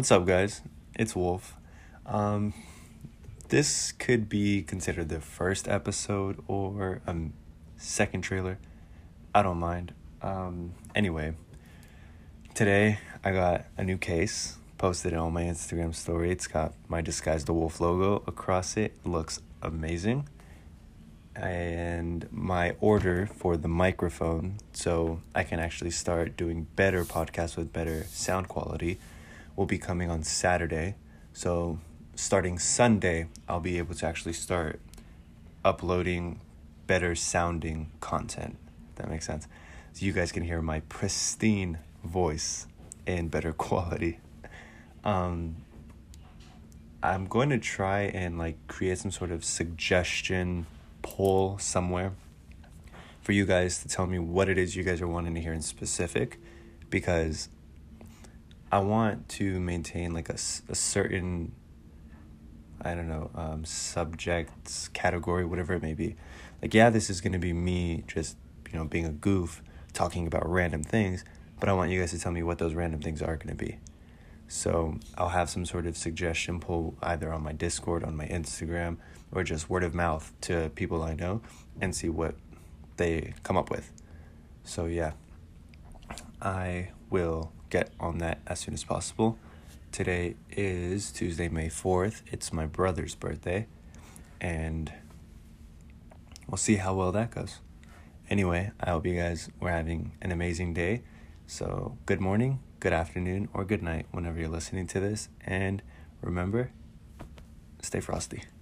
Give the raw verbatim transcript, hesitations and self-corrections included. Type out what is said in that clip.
What's up, guys? It's Wolf. Um, this could be considered the first episode or a um, second trailer. I don't mind. Um, anyway, today I got a new case, posted it on my Instagram story. It's got my Disguise the Wolf logo across it. It looks amazing. And my order for the microphone, so I can actually start doing better podcasts with better sound quality, will be coming on Saturday. So starting Sunday, I'll be able to actually start uploading better sounding content, if that makes sense. So you guys can hear my pristine voice in better quality. Um, I'm going to try and like create some sort of suggestion poll somewhere for you guys to tell me what it is you guys are wanting to hear in specific, because I want to maintain like a, a certain, I don't know, um, subjects, category, whatever it may be. Like, yeah, this is going to be me just, you know, being a goof, talking about random things, but I want you guys to tell me what those random things are going to be. So I'll have some sort of suggestion poll either on my Discord, on my Instagram, or just word of mouth to people I know and see what they come up with. So yeah, I will get on that as soon as possible. Today is Tuesday, May fourth. It's my brother's birthday, and we'll see how well that goes. Anyway, I hope you guys were having an amazing day. So good morning, good afternoon, or good night whenever you're listening to this. And remember, stay frosty.